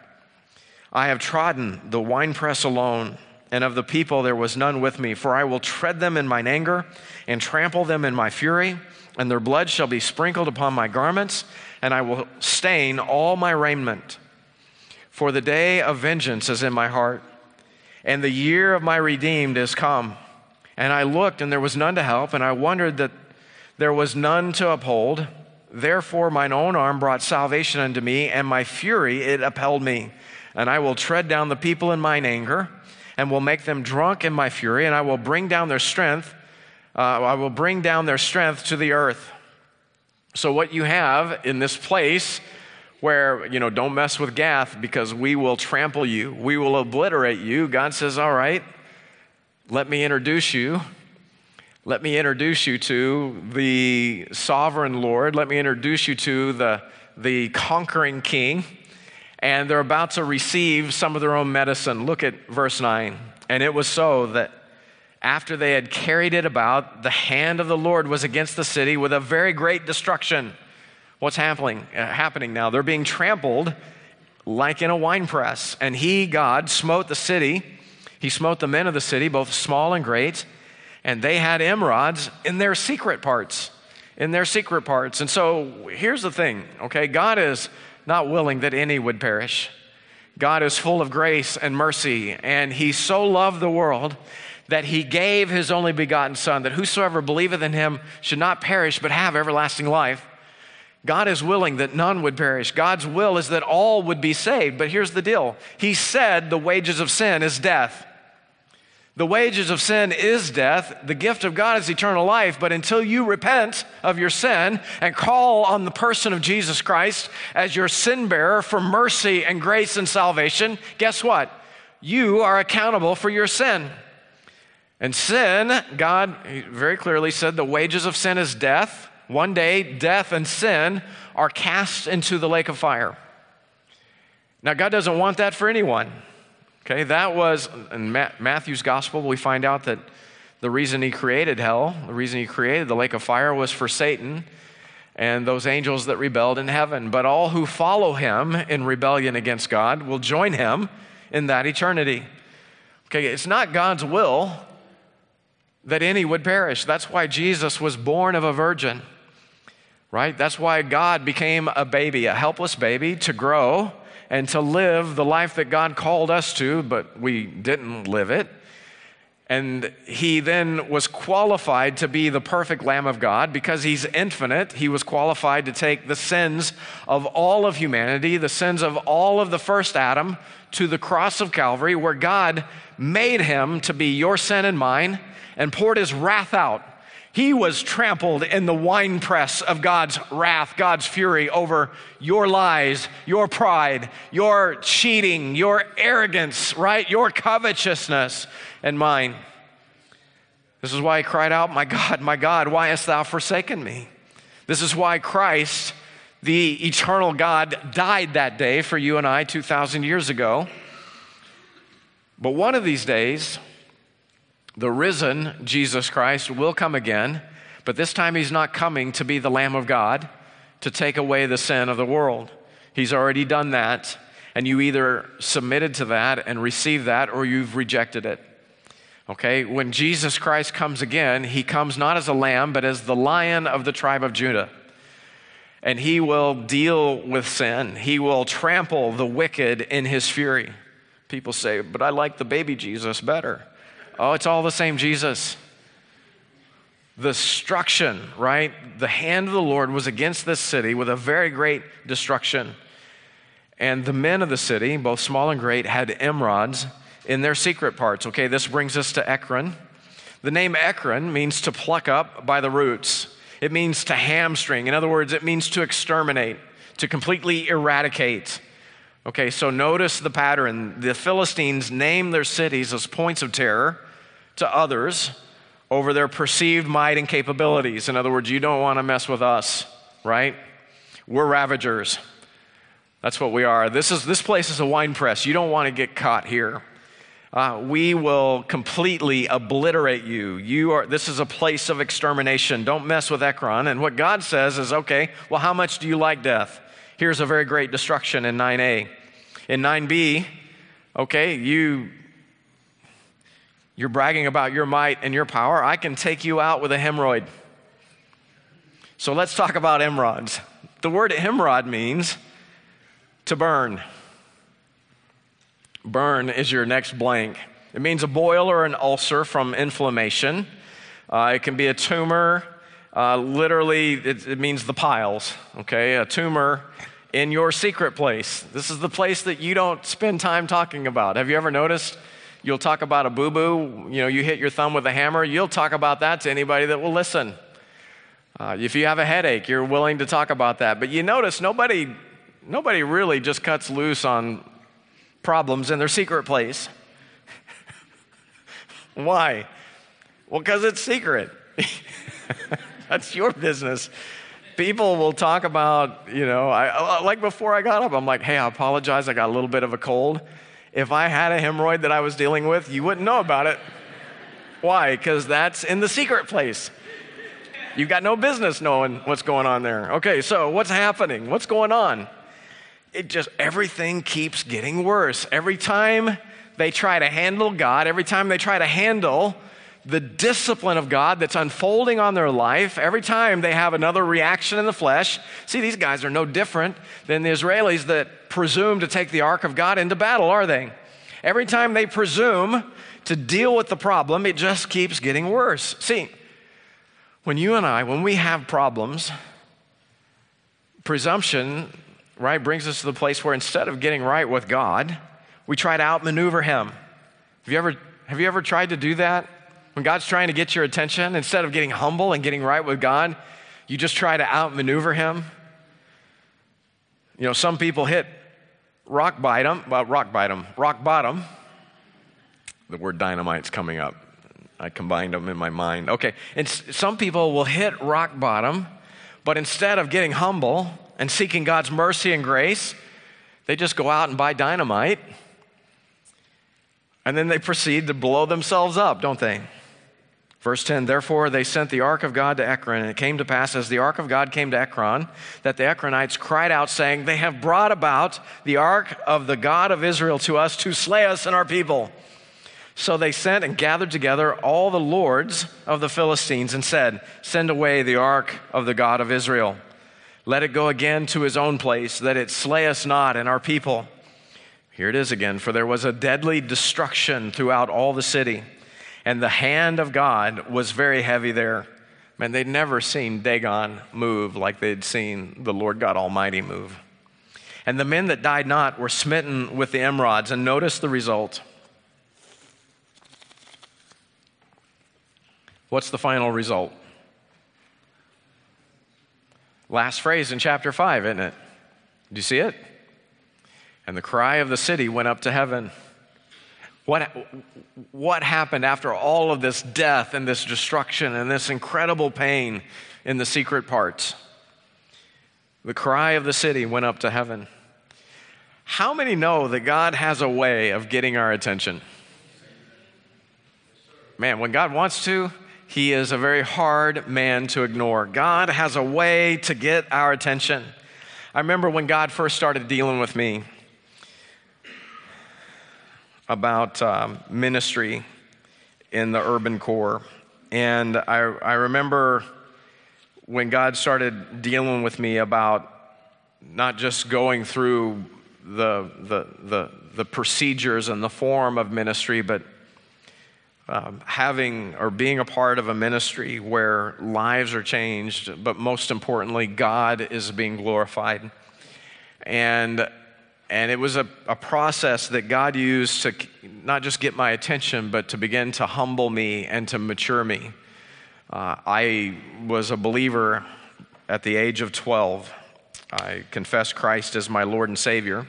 I have trodden the winepress alone, and of the people there was none with me. For I will tread them in mine anger, and trample them in my fury, and their blood shall be sprinkled upon my garments, and I will stain all my raiment. For the day of vengeance is in my heart, and the year of my redeemed is come. And I looked, and there was none to help, and I wondered that there was none to uphold. Therefore mine own arm brought salvation unto me, and my fury it upheld me. And I will tread down the people in mine anger, and will make them drunk in my fury, and I will bring down their strength, uh, I will bring down their strength to the earth." So what you have in this place where, you know, don't mess with Gath because we will trample you, we will obliterate you. God says, all right, let me introduce you. Let me introduce you to the sovereign Lord. Let me introduce you to the, the conquering king. And they're about to receive some of their own medicine. Look at verse nine. "And it was so that after they had carried it about, the hand of the Lord was against the city with a very great destruction." What's happening? Uh, happening now? They're being trampled like in a winepress. "And he, God, smote the city. He smote the men of the city, both small and great. And they had emerods in their secret parts." In their secret parts. And so here's the thing, okay? God is not willing that any would perish. God is full of grace and mercy. And he so loved the world that he gave his only begotten Son, that whosoever believeth in him should not perish but have everlasting life. God is willing that none would perish. God's will is that all would be saved. But here's the deal. He said the wages of sin is death. The wages of sin is death. The gift of God is eternal life. But until you repent of your sin and call on the person of Jesus Christ as your sin bearer for mercy and grace and salvation, guess what? You are accountable for your sin. And sin, God very clearly said the wages of sin is death. One day, death and sin are cast into the lake of fire. Now, God doesn't want that for anyone. Okay, that was, in Matthew's gospel, we find out that the reason he created hell, the reason he created the lake of fire was for Satan and those angels that rebelled in heaven. But all who follow him in rebellion against God will join him in that eternity. Okay, it's not God's will that any would perish. That's why Jesus was born of a virgin. Right? That's why God became a baby, a helpless baby, to grow and to live the life that God called us to, but we didn't live it. And he then was qualified to be the perfect Lamb of God because he's infinite. He was qualified to take the sins of all of humanity, the sins of all of the first Adam, to the cross of Calvary, where God made him to be your sin and mine and poured his wrath out. He was trampled in the winepress of God's wrath, God's fury over your lies, your pride, your cheating, your arrogance, right? Your covetousness and mine. This is why he cried out, "My God, my God, why hast thou forsaken me?" This is why Christ, the eternal God, died that day for you and I two thousand years ago. But one of these days, the risen Jesus Christ will come again, but this time he's not coming to be the Lamb of God to take away the sin of the world. He's already done that, and you either submitted to that and received that, or you've rejected it. Okay, when Jesus Christ comes again, he comes not as a lamb, but as the Lion of the tribe of Judah. And he will deal with sin. He will trample the wicked in his fury. People say, "But I like the baby Jesus better." Oh, it's all the same Jesus. The destruction, right? The hand of the Lord was against this city with a very great destruction. And the men of the city, both small and great, had emerods in their secret parts. Okay, this brings us to Ekron. The name Ekron means to pluck up by the roots. It means to hamstring. In other words, it means to exterminate, to completely eradicate. Okay, so notice the pattern. The Philistines named their cities as points of terror to others over their perceived might and capabilities. In other words, you don't want to mess with us, right? We're ravagers. That's what we are. This is this place is a wine press. You don't want to get caught here. Uh, we will completely obliterate you. You are. This is a place of extermination. Don't mess with Ekron. And what God says is, okay, well, how much do you like death? Here's a very great destruction in nine A. In nine B, okay, you, you're bragging about your might and your power. I can take you out with a hemorrhoid. So let's talk about emerods. The word emerod means to burn. Burn is your next blank. It means a boil or an ulcer from inflammation. Uh, it can be a tumor. Uh, literally, it, it means the piles, okay? A tumor in your secret place. This is the place that you don't spend time talking about. Have you ever noticed? You'll talk about a boo-boo. You know, you hit your thumb with a hammer. You'll talk about that to anybody that will listen. Uh, if you have a headache, you're willing to talk about that. But you notice nobody, nobody really just cuts loose on problems in their secret place. Why? Well, because it's secret. That's your business. People will talk about, you know, I, like before I got up, I'm like, "Hey, I apologize, I got a little bit of a cold." If I had a hemorrhoid that I was dealing with, you wouldn't know about it. Why? Because that's in the secret place. You've got no business knowing what's going on there. Okay, so what's happening? What's going on? It just, everything keeps getting worse. Every time they try to handle God, every time they try to handle the discipline of God that's unfolding on their life, every time they have another reaction in the flesh. See, these guys are no different than the Israelis that presume to take the ark of God into battle, are they? Every time they presume to deal with the problem, it just keeps getting worse. See, when you and I, when we have problems, presumption, right, brings us to the place where instead of getting right with God, we try to outmaneuver him. Have you ever, have you ever tried to do that? When God's trying to get your attention, instead of getting humble and getting right with God, you just try to outmaneuver him. You know, some people hit rock bottom, well, rock bottom, rock bottom. The word dynamite's coming up. I combined them in my mind. Okay, and some people will hit rock bottom, but instead of getting humble and seeking God's mercy and grace, they just go out and buy dynamite, and then they proceed to blow themselves up, don't they? Verse ten, therefore they sent the ark of God to Ekron, and it came to pass as the ark of God came to Ekron, that the Ekronites cried out, saying, they have brought about the ark of the God of Israel to us to slay us and our people. So they sent and gathered together all the lords of the Philistines and said, send away the ark of the God of Israel. Let it go again to his own place, that it slay us not and our people. Here it is again, for there was a deadly destruction throughout all the city. And the hand of God was very heavy there. Man, they'd never seen Dagon move like they'd seen the Lord God Almighty move. And the men that died not were smitten with the emerods. And notice the result. What's the final result? Last phrase in chapter five, isn't it? Do you see it? And the cry of the city went up to heaven. What, what happened after all of this death and this destruction and this incredible pain in the secret parts? The cry of the city went up to heaven. How many know that God has a way of getting our attention? Man, when God wants to, He is a very hard man to ignore. God has a way to get our attention. I remember when God first started dealing with me about um, ministry in the urban core. And I, I remember when God started dealing with me about not just going through the, the, the, the procedures and the form of ministry, but um, having or being a part of a ministry where lives are changed, but most importantly, God is being glorified. And And it was a, a process that God used to not just get my attention, but to begin to humble me and to mature me. Uh, I was a believer at the age of twelve. I confessed Christ as my Lord and Savior.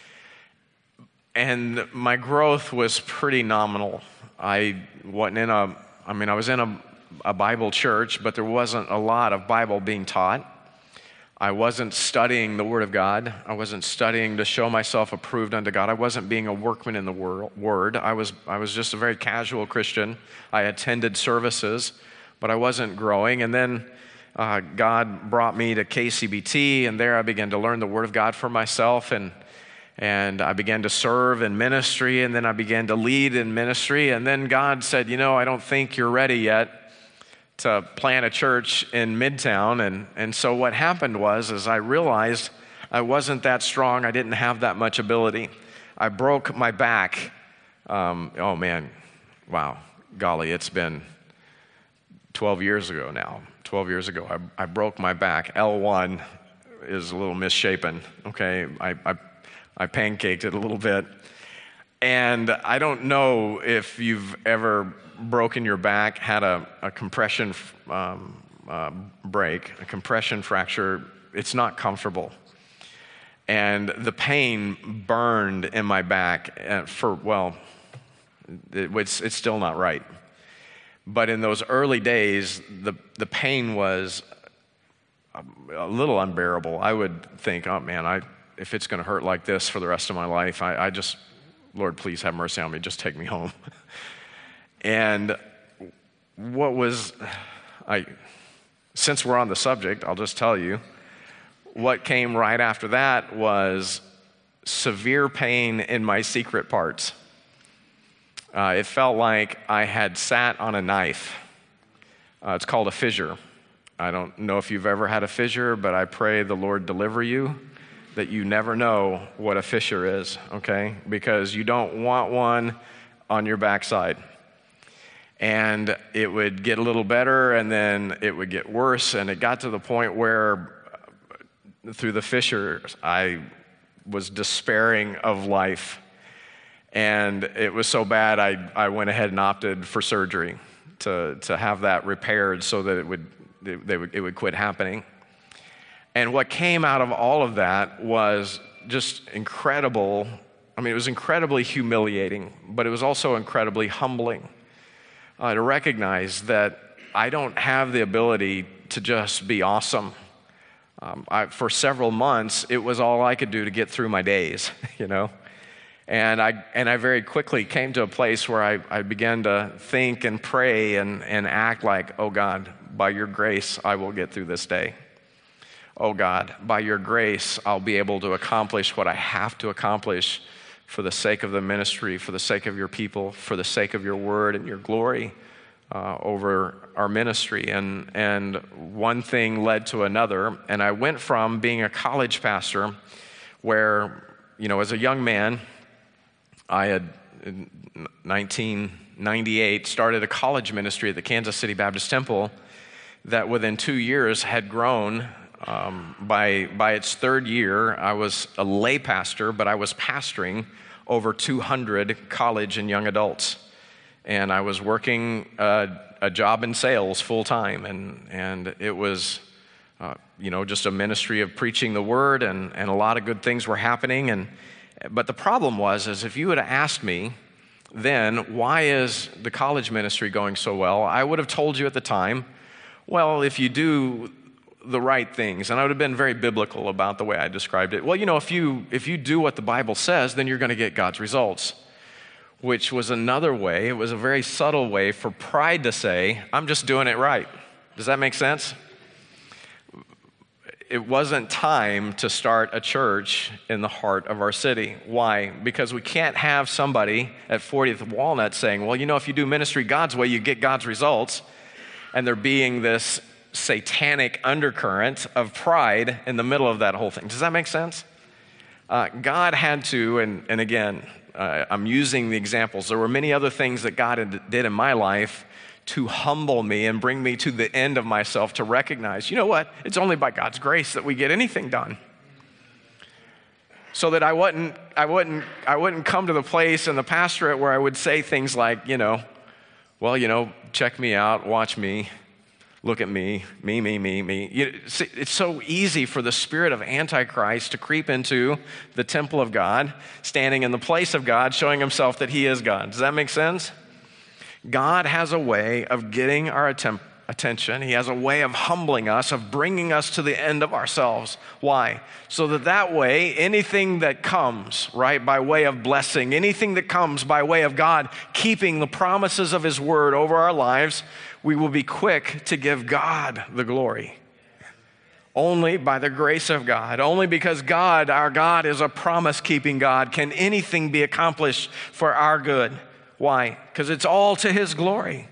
And my growth was pretty nominal. I wasn't in a, I mean, I was in a, a Bible church, but there wasn't a lot of Bible being taught. I wasn't studying the Word of God. I wasn't studying to show myself approved unto God. I wasn't being a workman in the Word. I was, I was just a very casual Christian. I attended services, but I wasn't growing. And then uh, God brought me to K C B T, and there I began to learn the Word of God for myself, and and I began to serve in ministry, and then I began to lead in ministry. And then God said, you know, I don't think you're ready yet to plant a church in Midtown. And, and so what happened was, is I realized I wasn't that strong. I didn't have that much ability. I broke my back. Um, oh man, wow, golly, it's been twelve years ago now. twelve years ago, I, I broke my back. L one is a little misshapen, okay? I, I, I pancaked it a little bit. And I don't know if you've ever broken your back, had a, a compression um, uh, break, a compression fracture. It's not comfortable. And the pain burned in my back for, well, it, it's, it's still not right. But in those early days, the, the pain was a little unbearable. I would think, oh man, I, if it's going to hurt like this for the rest of my life, I, I just, Lord, please have mercy on me. Just take me home. And what was, I, since we're on the subject, I'll just tell you, what came right after that was severe pain in my secret parts. Uh, it felt like I had sat on a knife. Uh, it's called a fissure. I don't know if you've ever had a fissure, but I pray the Lord deliver you, that you never know what a fissure is, okay? Because you don't want one on your backside. And it would get a little better, and then it would get worse, and it got to the point where through the fissure, I was despairing of life. And it was so bad, I, I went ahead and opted for surgery to, to have that repaired so that it would, it, they would, it would quit happening. And what came out of all of that was just incredible. I mean, it was incredibly humiliating, but it was also incredibly humbling uh, to recognize that I don't have the ability to just be awesome. Um, I, for several months, it was all I could do to get through my days, you know? And I and I very quickly came to a place where I, I began to think and pray and, and act like, oh God, by your grace, I will get through this day. Oh God, by your grace, I'll be able to accomplish what I have to accomplish for the sake of the ministry, for the sake of your people, for the sake of your word and your glory uh, over our ministry. And, and one thing led to another. And I went from being a college pastor where, you know, as a young man, I had, nineteen, ninety-eight, started a college ministry at the Kansas City Baptist Temple that within two years had grown. Um, by, by its third year, I was a lay pastor, but I was pastoring over two hundred college and young adults. And I was working uh, a job in sales full time, and, and it was uh, you know, just a ministry of preaching the word, and, and a lot of good things were happening. And but the problem was, is if you had asked me then, why is the college ministry going so well, I would have told you at the time, well, if you do the right things, and I would have been very biblical about the way I described it. Well, you know, if you if you do what the Bible says, then you're going to get God's results, which was another way, it was a very subtle way for pride to say, I'm just doing it right. Does that make sense? It wasn't time to start a church in the heart of our city. Why? Because we can't have somebody at fortieth Walnut saying, well, you know, if you do ministry God's way, you get God's results, and there being this satanic undercurrent of pride in the middle of that whole thing. Does that make sense? Uh, God had to, and, and again, uh, I'm using the examples. There were many other things that God had, did in my life to humble me and bring me to the end of myself to recognize, you know what? It's only by God's grace that we get anything done. So that I wouldn't, I wouldn't, I wouldn't come to the place in the pastorate where I would say things like, you know, well, you know, check me out, watch me. Look at me, me, me, me, me. You, see, it's so easy for the spirit of Antichrist to creep into the temple of God, standing in the place of God, showing himself that he is God. Does that make sense? God has a way of getting our attempt, attention. He has a way of humbling us, of bringing us to the end of ourselves. Why? So that that way, anything that comes, right, by way of blessing, anything that comes by way of God keeping the promises of his word over our lives, we will be quick to give God the glory. Only by the grace of God, only because God, our God, is a promise-keeping God, can anything be accomplished for our good. Why? Because it's all to his glory.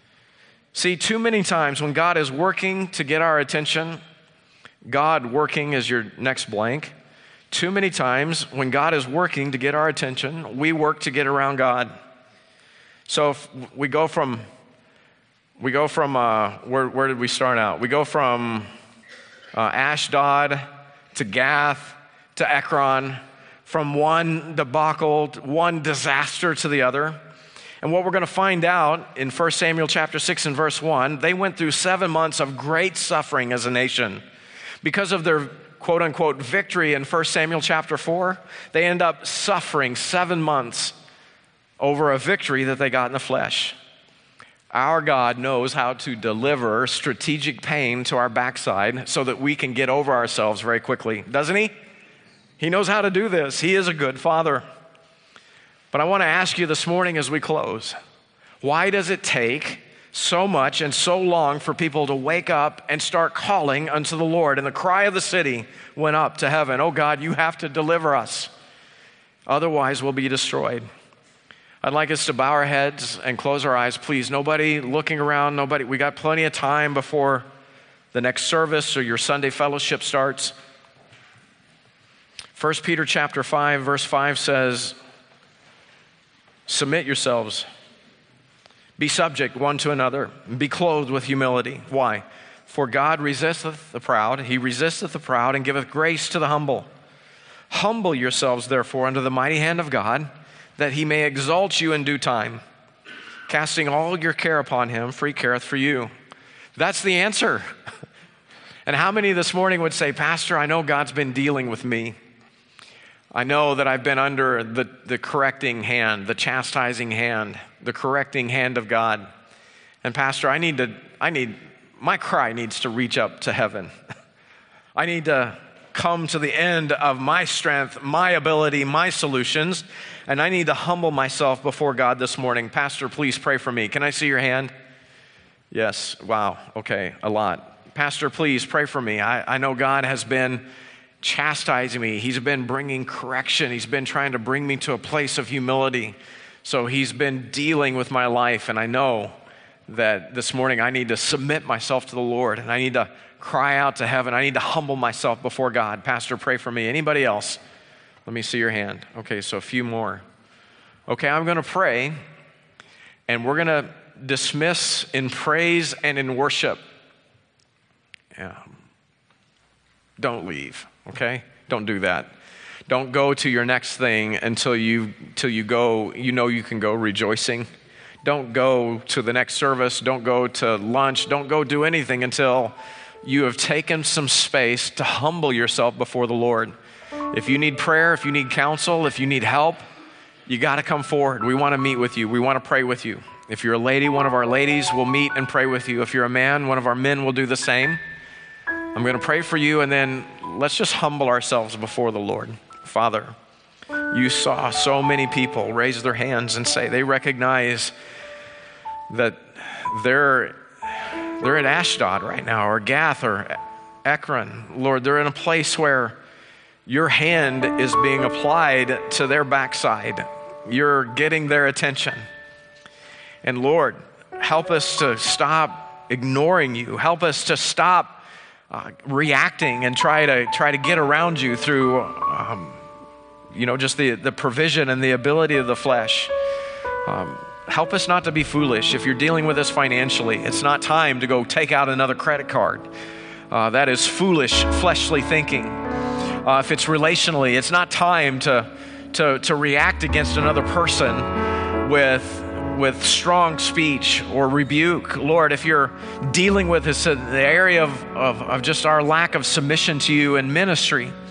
See, too many times when God is working to get our attention, God working is your next blank. Too many times when God is working to get our attention, we work to get around God. So if we go from We go from, uh, where, where did we start out? We go from uh, Ashdod to Gath to Ekron, from one debacle, one disaster to the other. And what we're going to find out in First Samuel chapter six and verse one, they went through seven months of great suffering as a nation. Because of their quote unquote victory in First Samuel chapter four, they end up suffering seven months over a victory that they got in the flesh. Our God knows how to deliver strategic pain to our backside so that we can get over ourselves very quickly, doesn't he? He knows how to do this. He is a good father. But I want to ask you this morning as we close, why does it take so much and so long for people to wake up and start calling unto the Lord? And the cry of the city went up to heaven, oh God, you have to deliver us. Otherwise we'll be destroyed. I'd like us to bow our heads and close our eyes, please. Nobody looking around, nobody. We got plenty of time before the next service or your Sunday fellowship starts. First Peter chapter five, verse five says, submit yourselves, be subject one to another, and be clothed with humility. Why? For God resisteth the proud, he resisteth the proud, and giveth grace to the humble. Humble yourselves, therefore, under the mighty hand of God, that he may exalt you in due time, casting all your care upon him, for he careth for you. That's the answer. And how many this morning would say, Pastor, I know God's been dealing with me. I know that I've been under the, the correcting hand, the chastising hand, the correcting hand of God. And Pastor, I need to, I need, my cry needs to reach up to heaven. I need to come to the end of my strength, my ability, my solutions, and I need to humble myself before God this morning. Pastor, please pray for me. Can I see your hand? Yes. Wow. Okay. A lot. Pastor, please pray for me. I, I know God has been chastising me. He's been bringing correction. He's been trying to bring me to a place of humility. So he's been dealing with my life, and I know that this morning I need to submit myself to the Lord, and I need to cry out to heaven. I need to humble myself before God. Pastor, pray for me. Anybody else? Let me see your hand. Okay, so a few more. Okay, I'm going to pray, and we're going to dismiss in praise and in worship. Yeah. Don't leave, okay? Don't do that. Don't go to your next thing until you till you go, you know you can go rejoicing. Don't go to the next service. Don't go to lunch. Don't go do anything until you have taken some space to humble yourself before the Lord. If you need prayer, if you need counsel, if you need help, you got to come forward. We want to meet with you. We want to pray with you. If you're a lady, one of our ladies will meet and pray with you. If you're a man, one of our men will do the same. I'm going to pray for you, and then let's just humble ourselves before the Lord. Father, you saw so many people raise their hands and say they recognize that they're, they're in Ashdod right now, or Gath, or Ekron. Lord, they're in a place where your hand is being applied to their backside. You're getting their attention. And Lord, help us to stop ignoring you. Help us to stop uh, reacting and try to try to get around you through um, you know, just the, the provision and the ability of the flesh. Um, help us not to be foolish. If you're dealing with us financially, it's not time to go take out another credit card. Uh, that is foolish, fleshly thinking. Uh, if it's relationally, it's not time to, to, to react against another person with, with strong speech or rebuke. Lord, if you're dealing with this, uh, the area of, of, of just our lack of submission to you in ministry,